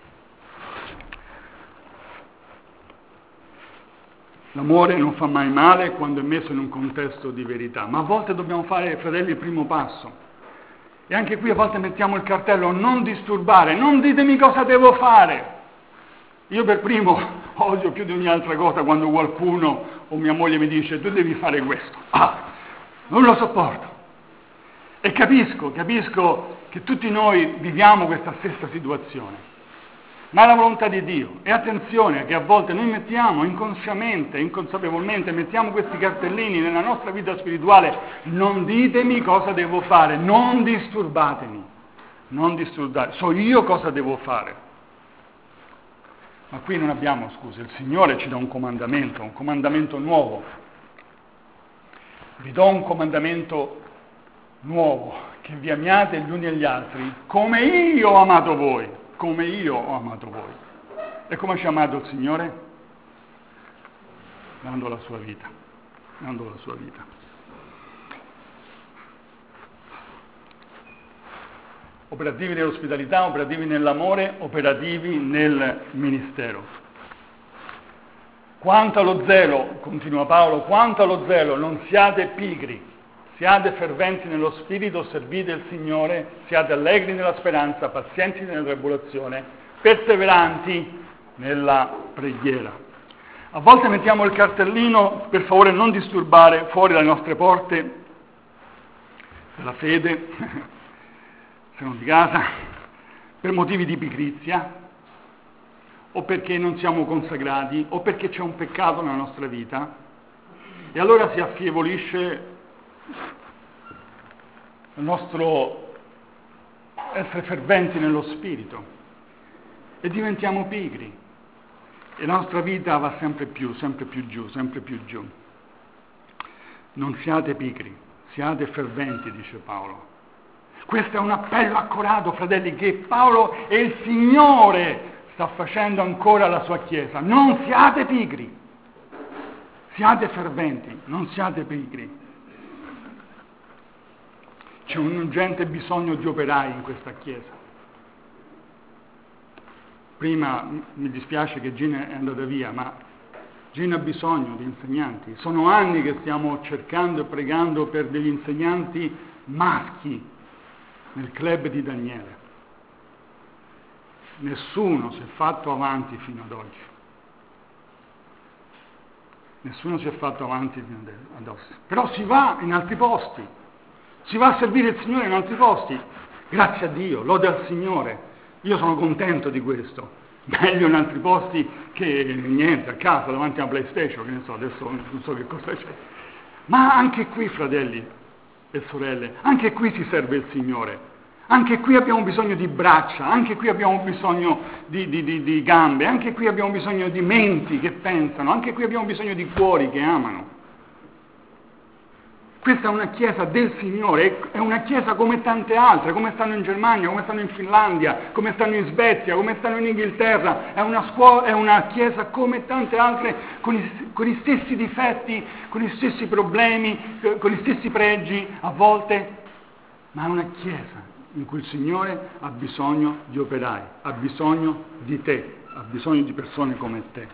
L'amore non fa mai male quando è messo in un contesto di verità, ma a volte dobbiamo fare, fratelli, il primo passo. E anche qui a volte mettiamo il cartello non disturbare, non ditemi cosa devo fare. Io per primo odio più di ogni altra cosa quando qualcuno o mia moglie mi dice tu devi fare questo. Non lo sopporto. E capisco che tutti noi viviamo questa stessa situazione. Ma è la volontà di Dio. E attenzione che a volte noi mettiamo inconsciamente, inconsapevolmente, mettiamo questi cartellini nella nostra vita spirituale. Non ditemi cosa devo fare, non disturbatemi, non disturbate. So io cosa devo fare. Ma qui non abbiamo scuse, il Signore ci dà un comandamento nuovo. Vi do un comandamento nuovo, che vi amiate gli uni agli altri, come io ho amato voi. Come io ho amato voi. E come ci ha amato il Signore? Dando la sua vita. Dando la sua vita. Operativi nell'ospitalità, operativi nell'amore, operativi nel ministero. Quanto allo zelo, continua Paolo, quanto allo zelo, non siate pigri. Siate ferventi nello spirito, servite il Signore, siate allegri nella speranza, pazienti nella tribolazione, perseveranti nella preghiera. A volte mettiamo il cartellino, per favore non disturbare, fuori dalle nostre porte della fede, se non di casa, per motivi di pigrizia, o perché non siamo consacrati, o perché c'è un peccato nella nostra vita, e allora si affievolisce il nostro essere ferventi nello spirito e diventiamo pigri e la nostra vita va sempre più giù, sempre più giù. Non siate pigri, siate ferventi, dice Paolo. Questo è un appello accorato, fratelli, che Paolo e il Signore sta facendo ancora alla sua Chiesa. Non siate pigri, siate ferventi, non siate pigri. C'è un urgente bisogno di operai in questa Chiesa. Prima mi dispiace che Gina è andata via, ma Gina ha bisogno di insegnanti. Sono anni che stiamo cercando e pregando per degli insegnanti maschi nel club di Daniele. Nessuno si è fatto avanti fino ad oggi. Nessuno si è fatto avanti fino ad oggi. Però si va in altri posti. Si va a servire il Signore in altri posti. Grazie a Dio, lode al Signore. Io sono contento di questo. Meglio in altri posti che niente, a casa, davanti a una PlayStation, che ne so, adesso non so che cosa c'è. Ma anche qui, fratelli e sorelle, anche qui si serve il Signore. Anche qui abbiamo bisogno di braccia, anche qui abbiamo bisogno di gambe, anche qui abbiamo bisogno di menti che pensano, anche qui abbiamo bisogno di cuori che amano. Questa è una chiesa del Signore, è una chiesa come tante altre, come stanno in Germania, come stanno in Finlandia, come stanno in Svezia, come stanno in Inghilterra, è una chiesa come tante altre, con gli stessi difetti, con gli stessi problemi, con gli stessi pregi a volte, ma è una chiesa in cui il Signore ha bisogno di operai, ha bisogno di te, ha bisogno di persone come te.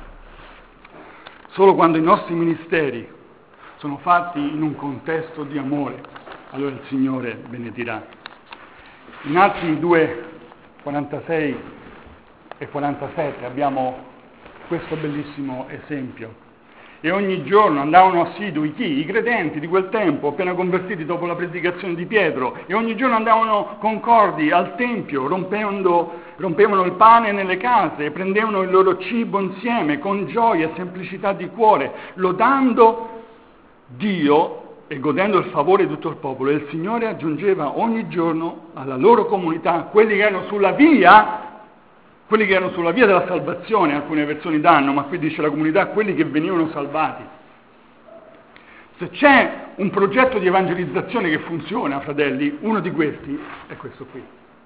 Solo quando i nostri ministeri sono fatti in un contesto di amore, allora il Signore benedirà. In Atti 2, 46 e 47 abbiamo questo bellissimo esempio. E ogni giorno andavano assidui chi? I credenti di quel tempo, appena convertiti dopo la predicazione di Pietro, e ogni giorno andavano concordi al Tempio, rompevano il pane nelle case e prendevano il loro cibo insieme, con gioia e semplicità di cuore, lodando Dio e godendo il favore di tutto il popolo. E il Signore aggiungeva ogni giorno alla loro comunità quelli che erano sulla via della salvazione, alcune versioni danno, ma qui dice la comunità, quelli che venivano salvati. Se c'è un progetto di evangelizzazione che funziona, fratelli, uno di questi è questo qui.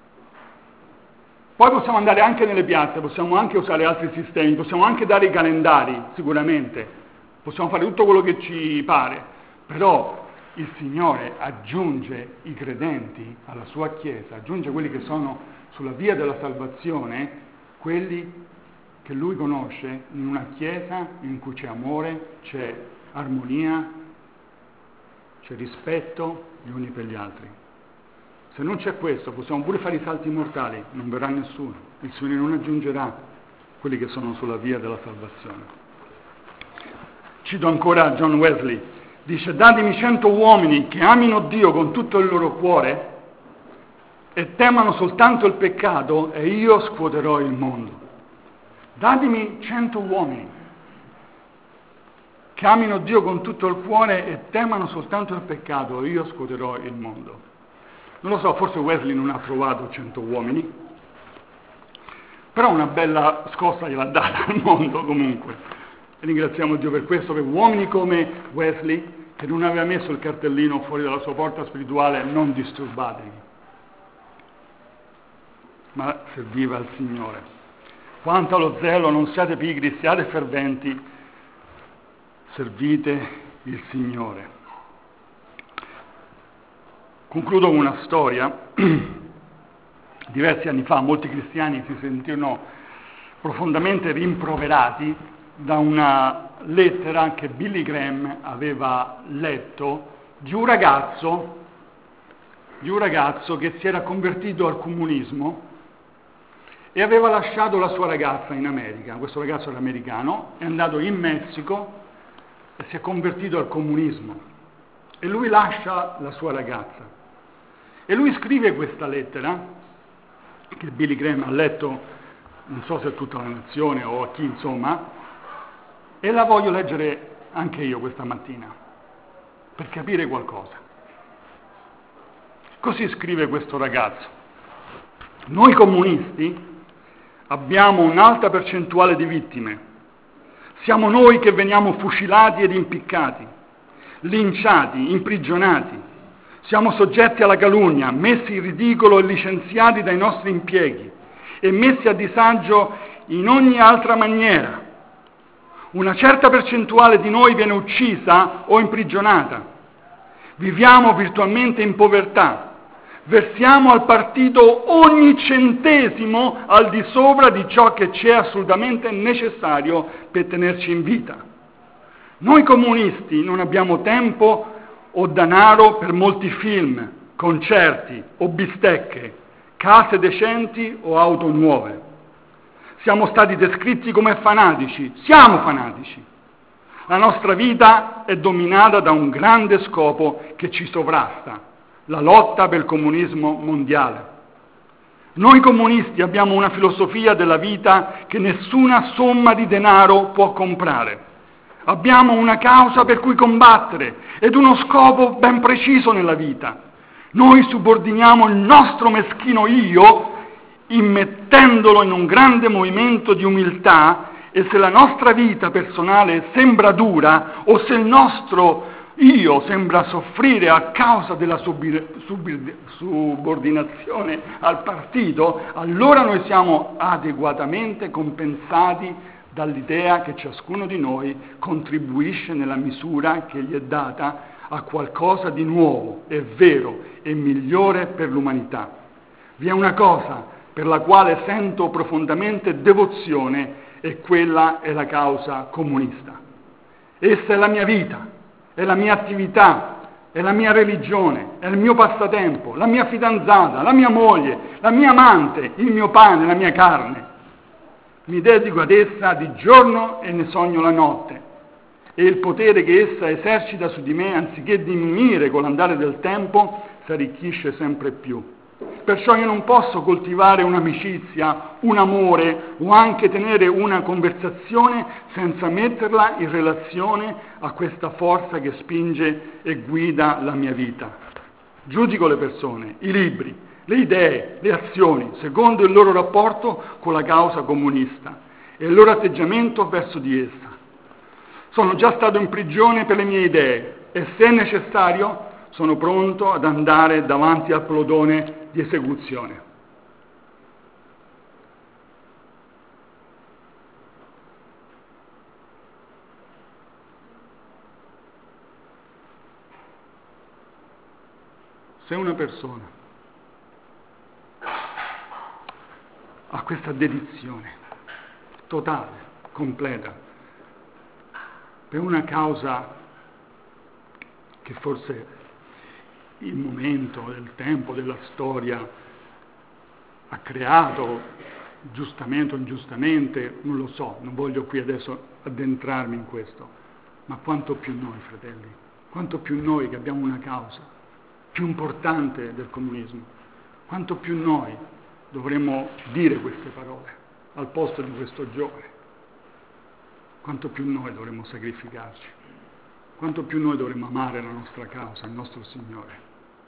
Poi possiamo andare anche nelle piazze, possiamo anche usare altri sistemi, possiamo anche dare i calendari, sicuramente, possiamo fare tutto quello che ci pare, però il Signore aggiunge i credenti alla sua Chiesa, aggiunge quelli che sono sulla via della salvazione, quelli che Lui conosce in una Chiesa in cui c'è amore, c'è armonia, c'è rispetto gli uni per gli altri. Se non c'è questo, possiamo pure fare i salti mortali, non verrà nessuno. Il Signore non aggiungerà quelli che sono sulla via della salvazione. Cito ancora John Wesley. Dice: datemi 100 uomini che amino Dio con tutto il loro cuore e temano soltanto il peccato e io scuoterò il mondo. Datemi 100 uomini che amino Dio con tutto il cuore e temano soltanto il peccato e io scuoterò il mondo. Non lo so, forse Wesley non ha trovato 100 uomini, però una bella scossa gliel'ha data al mondo comunque. E ringraziamo Dio per questo, per uomini come Wesley, che non aveva messo il cartellino fuori dalla sua porta spirituale: non disturbatevi, ma serviva al Signore. Quanto allo zelo, non siate pigri, siate ferventi, servite il Signore. Concludo con una storia. Diversi anni fa molti cristiani si sentirono profondamente rimproverati da una lettera che Billy Graham aveva letto di un ragazzo che si era convertito al comunismo e aveva lasciato la sua ragazza in America. Questo ragazzo era americano, è andato in Messico e si è convertito al comunismo e lui lascia la sua ragazza e lui scrive questa lettera che Billy Graham ha letto, non so se a tutta la nazione o a chi, insomma, e la voglio leggere anche io questa mattina per capire qualcosa. Così scrive questo ragazzo: noi comunisti abbiamo un'alta percentuale di vittime. Siamo noi che veniamo fucilati ed impiccati, linciati, imprigionati. Siamo soggetti alla calunnia, messi in ridicolo e licenziati dai nostri impieghi e messi a disagio in ogni altra maniera. Una certa percentuale di noi viene uccisa o imprigionata. Viviamo virtualmente in povertà. Versiamo al partito ogni centesimo al di sopra di ciò che ci è assolutamente necessario per tenerci in vita. Noi comunisti non abbiamo tempo o denaro per molti film, concerti o bistecche, case decenti o auto nuove. Siamo stati descritti come fanatici, siamo fanatici. La nostra vita è dominata da un grande scopo che ci sovrasta, la lotta per il comunismo mondiale. Noi comunisti abbiamo una filosofia della vita che nessuna somma di denaro può comprare. Abbiamo una causa per cui combattere ed uno scopo ben preciso nella vita. Noi subordiniamo il nostro meschino io, immettendolo in un grande movimento di umiltà, e se la nostra vita personale sembra dura o se il nostro io sembra soffrire a causa della subordinazione al partito, allora noi siamo adeguatamente compensati dall'idea che ciascuno di noi contribuisce nella misura che gli è data a qualcosa di nuovo, e vero e migliore per l'umanità. Vi è una cosa per la quale sento profondamente devozione e quella è la causa comunista. Essa è la mia vita, è la mia attività, è la mia religione, è il mio passatempo, la mia fidanzata, la mia moglie, la mia amante, il mio pane, la mia carne. Mi dedico ad essa di giorno e ne sogno la notte, e il potere che essa esercita su di me, anziché diminuire con l'andare del tempo, si arricchisce sempre più. Perciò io non posso coltivare un'amicizia, un amore o anche tenere una conversazione senza metterla in relazione a questa forza che spinge e guida la mia vita. Giudico le persone, i libri, le idee, le azioni, secondo il loro rapporto con la causa comunista e il loro atteggiamento verso di essa. Sono già stato in prigione per le mie idee, e se necessario sono pronto ad andare davanti al plotone di esecuzione. Se una persona ha questa dedizione totale, completa, per una causa che forse il momento, del tempo, della storia ha creato, giustamente o ingiustamente, non lo so, non voglio qui adesso addentrarmi in questo, ma quanto più noi, fratelli, quanto più noi che abbiamo una causa più importante del comunismo, quanto più noi dovremmo dire queste parole al posto di questo giovane, quanto più noi dovremmo sacrificarci, quanto più noi dovremmo amare la nostra causa, il nostro Signore.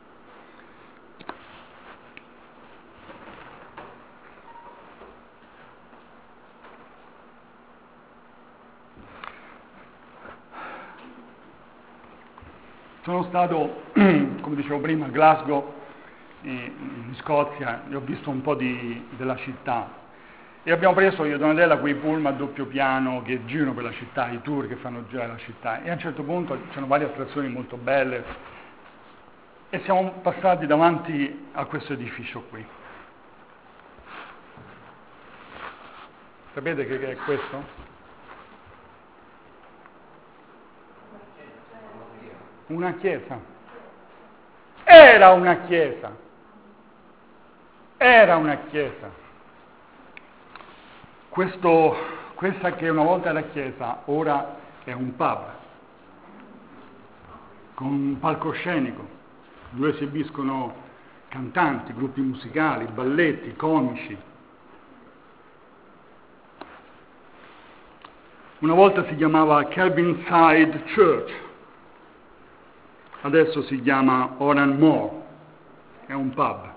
Sono stato, come dicevo prima, a Glasgow, in Scozia, e ho visto un po' della città. E abbiamo preso io e Donatella quei pullman a doppio piano che girano per la città, i tour che fanno girare la città. E a un certo punto c'erano varie attrazioni molto belle e siamo passati davanti a questo edificio qui. Sapete che è questo? Una chiesa. Era una chiesa. Era una chiesa. Questa che una volta era chiesa, ora è un pub, con un palcoscenico, dove si esibiscono cantanti, gruppi musicali, balletti, comici. Una volta si chiamava Kelvinside Church. Adesso si chiama Oran Moor, è un pub.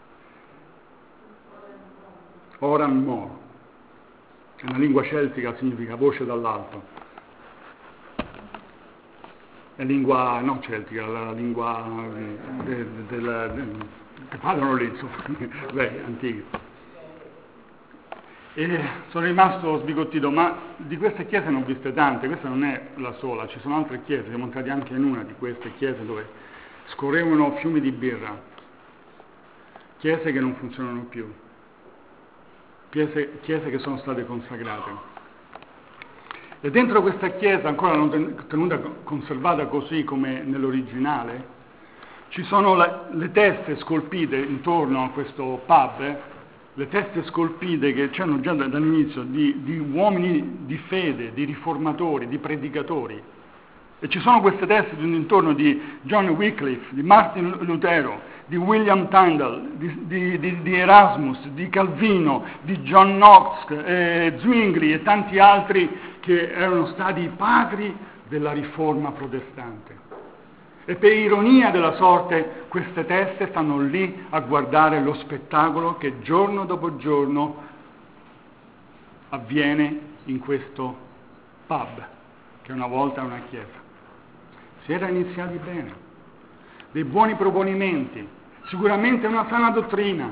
Oran Moor, è una lingua celtica, significa voce dall'alto. È lingua non celtica, la lingua che parlano lì, insomma, antica. E sono rimasto sbigottito, ma di queste chiese ne ho viste tante, questa non è la sola, ci sono altre chiese, siamo entrati anche in una di queste chiese dove scorrevano fiumi di birra, chiese che non funzionano più, chiese che sono state consacrate. E dentro questa chiesa, ancora non tenuta, conservata così come nell'originale, ci sono le teste scolpite intorno a questo pub, le teste scolpite che c'erano già dall'inizio di uomini di fede, di riformatori, di predicatori. E ci sono queste teste intorno di John Wycliffe, di Martin Lutero, di William Tyndale, di Erasmus, di Calvino, di John Knox, Zwingli e tanti altri che erano stati i padri della riforma protestante. E per ironia della sorte queste teste stanno lì a guardare lo spettacolo che giorno dopo giorno avviene in questo pub, che una volta è una chiesa. Si era iniziati bene, dei buoni proponimenti, sicuramente una sana dottrina,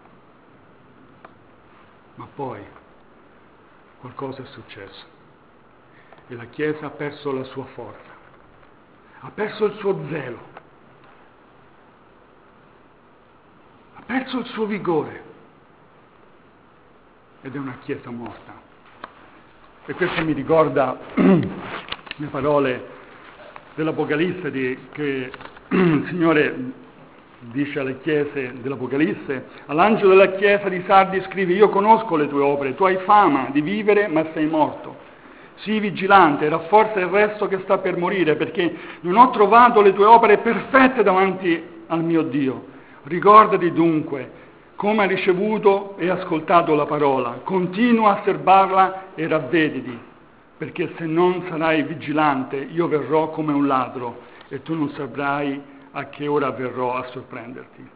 ma poi qualcosa è successo e la Chiesa ha perso la sua forza. Ha perso il suo zelo, ha perso il suo vigore ed è una chiesa morta. E questo mi ricorda le parole dell'Apocalisse che il Signore dice alle chiese dell'Apocalisse: all'angelo della chiesa di Sardi scrive: io conosco le tue opere, tu hai fama di vivere ma sei morto. Sii vigilante, rafforza il resto che sta per morire, perché non ho trovato le tue opere perfette davanti al mio Dio. Ricordati dunque come hai ricevuto e ascoltato la parola, continua a serbarla e ravvediti, perché se non sarai vigilante io verrò come un ladro e tu non saprai a che ora verrò a sorprenderti.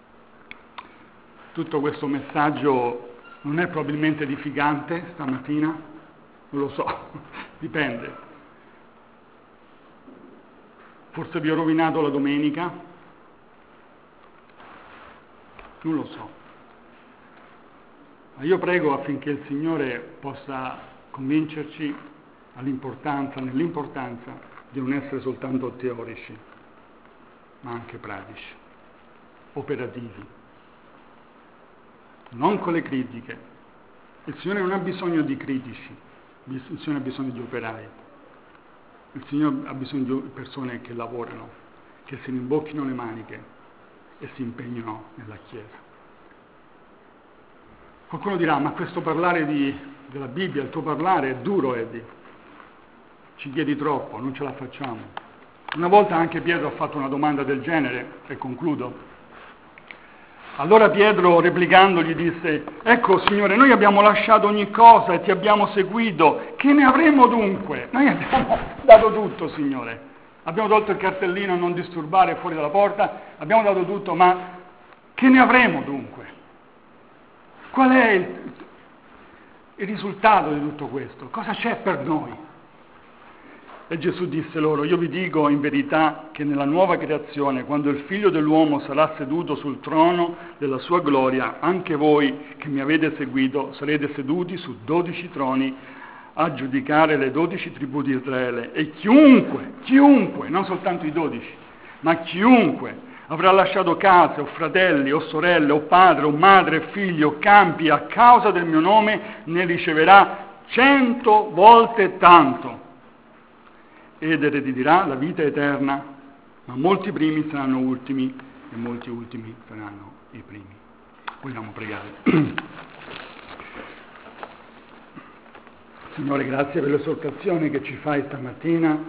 Tutto questo messaggio non è probabilmente edificante stamattina? Non lo so, dipende. Forse vi ho rovinato la domenica? Non lo so. Ma io prego affinché il Signore possa convincerci nell'importanza di non essere soltanto teorici, ma anche pratici, operativi. Non con le critiche. Il Signore non ha bisogno di critici, il Signore ha bisogno di operai. Il Signore ha bisogno di persone che lavorano, che si rimbocchino le maniche e si impegnino nella Chiesa. Qualcuno dirà, ma questo parlare della Bibbia, il tuo parlare è duro, Eddie. Ci chiedi troppo, non ce la facciamo. Una volta anche Pietro ha fatto una domanda del genere, e concludo. Allora Pietro, replicando, gli disse, ecco Signore, noi abbiamo lasciato ogni cosa e ti abbiamo seguito, che ne avremo dunque? Noi abbiamo dato tutto, Signore. Abbiamo tolto il cartellino non disturbare fuori dalla porta, abbiamo dato tutto, ma che ne avremo dunque? Qual è il risultato di tutto questo? Cosa c'è per noi? E Gesù disse loro, io vi dico in verità che nella nuova creazione, quando il Figlio dell'uomo sarà seduto sul trono della sua gloria, anche voi che mi avete seguito sarete seduti su 12 troni a giudicare le 12 tribù di Israele. E chiunque, non soltanto i 12, ma chiunque avrà lasciato case o fratelli o sorelle o padre o madre, figli o campi a causa del mio nome ne riceverà 100 volte tanto ed erediterà la vita eterna, ma molti primi saranno ultimi e molti ultimi saranno i primi. Vogliamo pregare. Signore, grazie per l'esortazione che ci fai stamattina.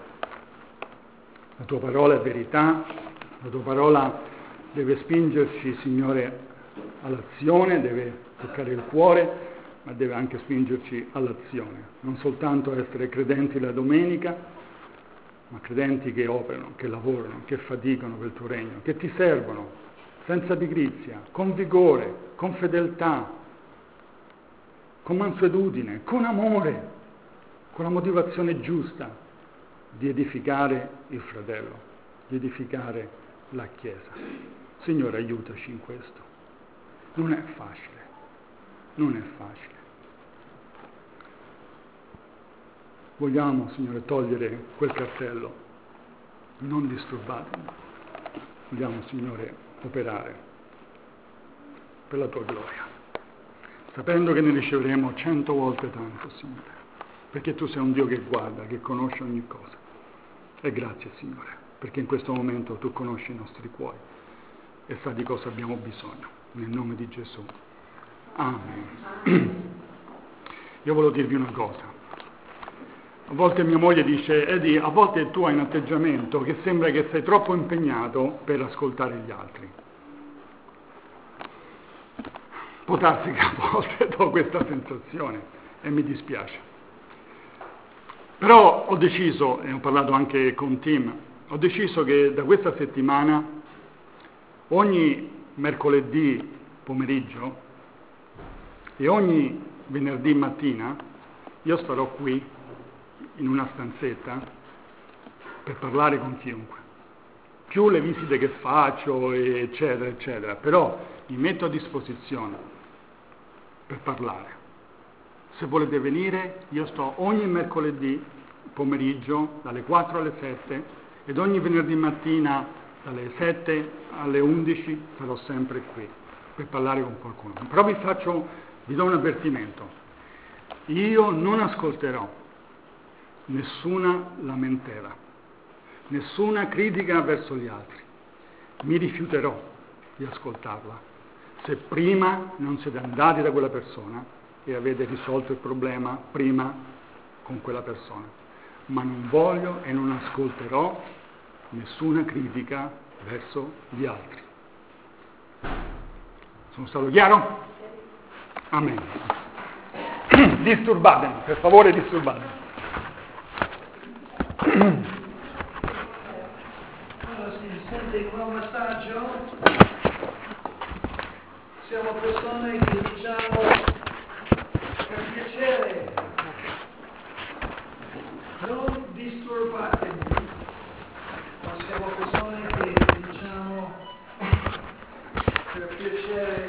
La tua parola è verità, la tua parola deve spingerci, Signore, all'azione, deve toccare il cuore, ma deve anche spingerci all'azione. Non soltanto essere credenti la domenica, ma credenti che operano, che lavorano, che faticano per il tuo regno, che ti servono, senza pigrizia, con vigore, con fedeltà, con mansuetudine, con amore, con la motivazione giusta di edificare il fratello, di edificare la Chiesa. Signore, aiutaci in questo. Non è facile, non è facile. Vogliamo, Signore, togliere quel cartello, non disturbatemi. Vogliamo, Signore, operare per la tua gloria, sapendo che ne riceveremo 100 volte tanto, Signore, perché tu sei un Dio che guarda, che conosce ogni cosa. E grazie, Signore, perché in questo momento tu conosci i nostri cuori e sai di cosa abbiamo bisogno. Nel nome di Gesù. Amen. Io volevo dirvi una cosa. A volte mia moglie dice, Eddie, a volte tu hai un atteggiamento che sembra che sei troppo impegnato per ascoltare gli altri. Può darsi che a volte ho questa sensazione e mi dispiace. Però ho deciso, e ho parlato anche con Tim, ho deciso che da questa settimana, ogni mercoledì pomeriggio e ogni venerdì mattina, io starò qui in una stanzetta per parlare con chiunque, più le visite che faccio, eccetera, eccetera, però mi metto a disposizione per parlare. Se volete venire, io sto ogni mercoledì pomeriggio dalle 4 alle 7 ed ogni venerdì mattina dalle 7 alle 11 sarò sempre qui per parlare con qualcuno. Però vi do un avvertimento. Io non ascolterò nessuna lamentela, nessuna critica verso gli altri. Mi rifiuterò di ascoltarla se prima non siete andati da quella persona e avete risolto il problema prima con quella persona. Ma non voglio e non ascolterò nessuna critica verso gli altri. Sono stato chiaro? Amen. Disturbatemi, per favore disturbatemi. Allora si sente come un massaggio? Siamo persone che diciamo per piacere, non disturbatemi. per piacere